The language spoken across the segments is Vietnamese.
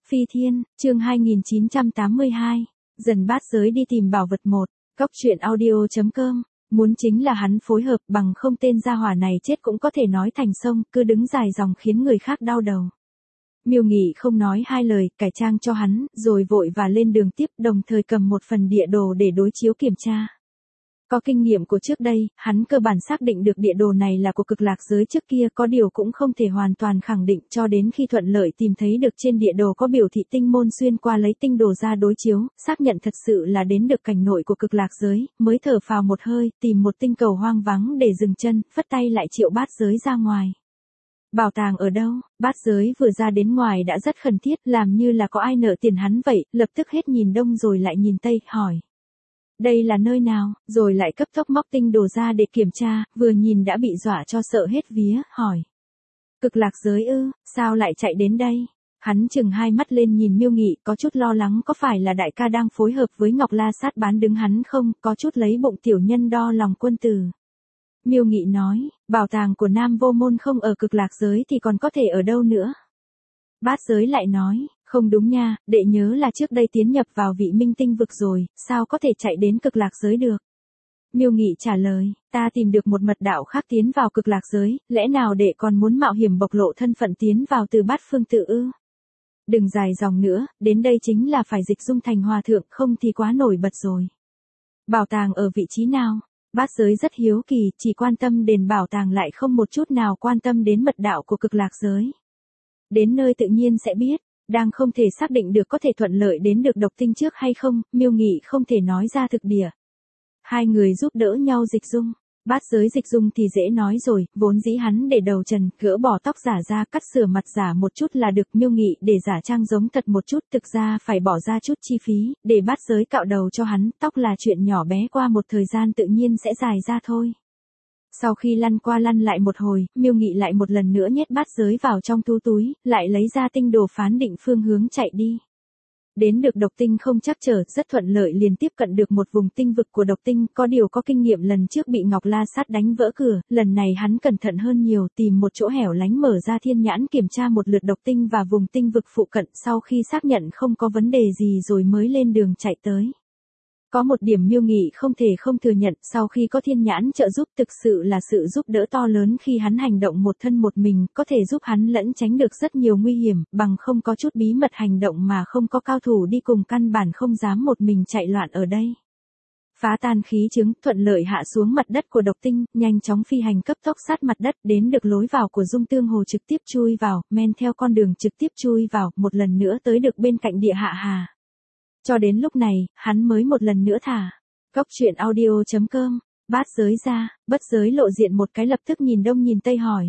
Phi Thiên, chương 2982. Dần bát giới đi tìm bảo vật một. Cóc truyện audio.com. Muốn chính là hắn phối hợp, bằng không tên gia hỏa này chết cũng có thể nói thành sông, cứ đứng dài dòng khiến người khác đau đầu. Miêu Nghị không nói hai lời, cải trang cho hắn, rồi vội và lên đường tiếp, đồng thời cầm một phần địa đồ để đối chiếu kiểm tra. Có kinh nghiệm của trước đây, hắn cơ bản xác định được địa đồ này là của cực lạc giới trước kia, có điều cũng không thể hoàn toàn khẳng định cho đến khi thuận lợi tìm thấy được trên địa đồ có biểu thị tinh môn xuyên qua lấy tinh đồ ra đối chiếu, xác nhận thật sự là đến được cảnh nội của cực lạc giới, mới thở phào một hơi, tìm một tinh cầu hoang vắng để dừng chân, phất tay lại triệu bát giới ra ngoài. Bảo tàng ở đâu? Bát giới vừa ra đến ngoài đã rất khẩn thiết, làm như là có ai nợ tiền hắn vậy, lập tức hết nhìn đông rồi lại nhìn tây, hỏi. Đây là nơi nào? Rồi lại cấp tốc móc tinh đồ ra để kiểm tra, vừa nhìn đã bị dọa cho sợ hết vía, hỏi. Cực lạc giới ư, sao lại chạy đến đây? Hắn chừng hai mắt lên nhìn Miêu Nghị, có chút lo lắng có phải là đại ca đang phối hợp với Ngọc La Sát bán đứng hắn không, có chút lấy bụng tiểu nhân đo lòng quân tử. Miêu Nghị nói, bảo tàng của Nam Vô Môn không ở cực lạc giới thì còn có thể ở đâu nữa? Bát giới lại nói, không đúng nha, đệ nhớ là trước đây tiến nhập vào vị minh tinh vực rồi, sao có thể chạy đến cực lạc giới được? Miêu Nghị trả lời, ta tìm được một mật đạo khác tiến vào cực lạc giới, lẽ nào đệ còn muốn mạo hiểm bộc lộ thân phận tiến vào từ bát phương tự ư? Đừng dài dòng nữa, đến đây chính là phải dịch dung thành hòa thượng, không thì quá nổi bật rồi. Bảo tàng ở vị trí nào? Bát giới rất hiếu kỳ, chỉ quan tâm đến bảo tàng lại không một chút nào quan tâm đến mật đạo của cực lạc giới. Đến nơi tự nhiên sẽ biết, đang không thể xác định được có thể thuận lợi đến được độc tinh trước hay không, Miêu Nghị không thể nói ra thực địa. Hai người giúp đỡ nhau dịch dung. Bát giới dịch dung thì dễ nói rồi, vốn dĩ hắn để đầu trần, gỡ bỏ tóc giả ra, cắt sửa mặt giả một chút là được. Miêu Nghị để giả trang giống thật một chút, thực ra phải bỏ ra chút chi phí, để bát giới cạo đầu cho hắn, tóc là chuyện nhỏ bé, qua một thời gian tự nhiên sẽ dài ra thôi. Sau khi lăn qua lăn lại một hồi, Miêu Nghị lại một lần nữa nhét bát giới vào trong túi, lại lấy ra tinh đồ phán định phương hướng chạy đi. Đến được độc tinh không trắc trở, rất thuận lợi liền tiếp cận được một vùng tinh vực của độc tinh, có điều có kinh nghiệm lần trước bị Ngọc La Sát đánh vỡ cửa, lần này hắn cẩn thận hơn nhiều, tìm một chỗ hẻo lánh mở ra thiên nhãn kiểm tra một lượt độc tinh và vùng tinh vực phụ cận, sau khi xác nhận không có vấn đề gì rồi mới lên đường chạy tới. Có một điểm Miêu Nghị không thể không thừa nhận, sau khi có thiên nhãn trợ giúp thực sự là sự giúp đỡ to lớn khi hắn hành động một thân một mình, có thể giúp hắn lẫn tránh được rất nhiều nguy hiểm, bằng không có chút bí mật hành động mà không có cao thủ đi cùng căn bản không dám một mình chạy loạn ở đây. Phá tan khí chứng, thuận lợi hạ xuống mặt đất của độc tinh, nhanh chóng phi hành cấp tốc sát mặt đất, đến được lối vào của Dung Tương Hồ trực tiếp chui vào, men theo con đường trực tiếp chui vào, một lần nữa tới được bên cạnh địa hạ hà. Cho đến lúc này, hắn mới một lần nữa thả. Cóc truyện audio.com. Bát giới ra, bất giới lộ diện một cái lập tức nhìn đông nhìn tây hỏi.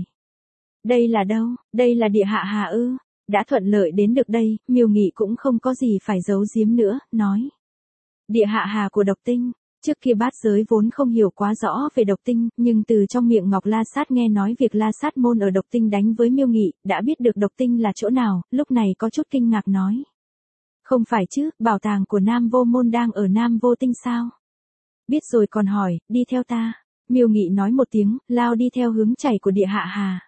Đây là đâu? Đây là địa hạ hà ư? Đã thuận lợi đến được đây, Miêu Nghị cũng không có gì phải giấu giếm nữa, nói. Địa hạ hà của độc tinh. Trước kia bát giới vốn không hiểu quá rõ về độc tinh, nhưng từ trong miệng Ngọc La Sát nghe nói việc La Sát môn ở độc tinh đánh với Miêu Nghị, đã biết được độc tinh là chỗ nào, lúc này có chút kinh ngạc nói. Không phải chứ, bảo tàng của Nam Vô Môn đang ở Nam Vô Tinh sao? Biết rồi còn hỏi, đi theo ta. Miêu Nghị nói một tiếng, lao đi theo hướng chảy của địa hạ hà.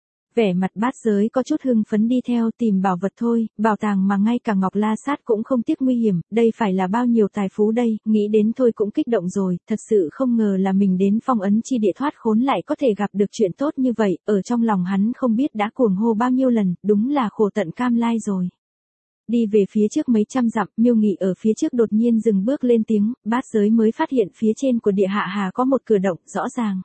Vẻ mặt bát giới có chút hưng phấn đi theo tìm bảo vật thôi, bảo tàng mà ngay cả Ngọc La Sát cũng không tiếc nguy hiểm, đây phải là bao nhiêu tài phú đây, nghĩ đến thôi cũng kích động rồi, thật sự không ngờ là mình đến phong ấn chi địa thoát khốn lại có thể gặp được chuyện tốt như vậy, ở trong lòng hắn không biết đã cuồng hô bao nhiêu lần, đúng là khổ tận cam lai rồi. Đi về phía trước mấy trăm dặm, Miêu Nghị ở phía trước đột nhiên dừng bước lên tiếng, bát giới mới phát hiện phía trên của địa hạ hà có một cửa động, rõ ràng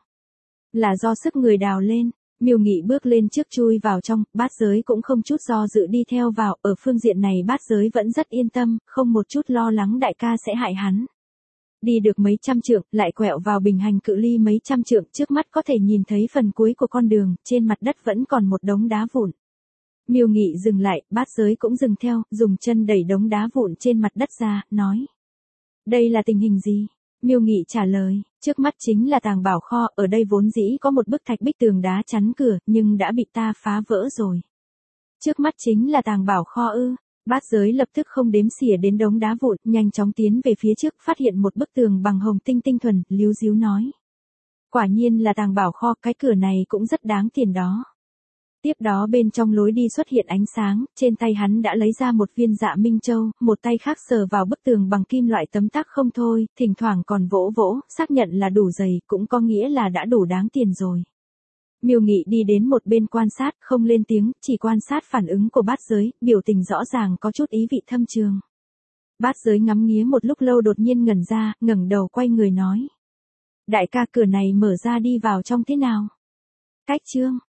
là do sức người đào lên. Miêu Nghị bước lên trước chui vào trong, bát giới cũng không chút do dự đi theo vào, ở phương diện này bát giới vẫn rất yên tâm, không một chút lo lắng đại ca sẽ hại hắn. Đi được mấy trăm trượng, lại quẹo vào bình hành cự ly mấy trăm trượng, trước mắt có thể nhìn thấy phần cuối của con đường, trên mặt đất vẫn còn một đống đá vụn. Miêu Nghị dừng lại, bát giới cũng dừng theo, dùng chân đẩy đống đá vụn trên mặt đất ra, nói. Đây là tình hình gì? Miêu Nghị trả lời, trước mắt chính là tàng bảo kho, ở đây vốn dĩ có một bức thạch bích tường đá chắn cửa, nhưng đã bị ta phá vỡ rồi. Trước mắt chính là tàng bảo kho ư? Bát giới lập tức không đếm xỉa đến đống đá vụn, nhanh chóng tiến về phía trước, phát hiện một bức tường bằng hồng tinh tinh thuần, líu díu nói. Quả nhiên là tàng bảo kho, cái cửa này cũng rất đáng tiền đó. Tiếp đó bên trong lối đi xuất hiện ánh sáng, trên tay hắn đã lấy ra một viên Dạ Minh Châu, một tay khác sờ vào bức tường bằng kim loại tấm tắc không thôi, thỉnh thoảng còn vỗ vỗ, xác nhận là đủ dày, cũng có nghĩa là đã đủ đáng tiền rồi. Miêu Nghị đi đến một bên quan sát, không lên tiếng, chỉ quan sát phản ứng của Bát Giới, biểu tình rõ ràng có chút ý vị thâm trường. Bát Giới ngắm nghía một lúc lâu đột nhiên ngẩn ra, ngẩng đầu quay người nói. Đại ca cửa này mở ra đi vào trong thế nào? Cách chương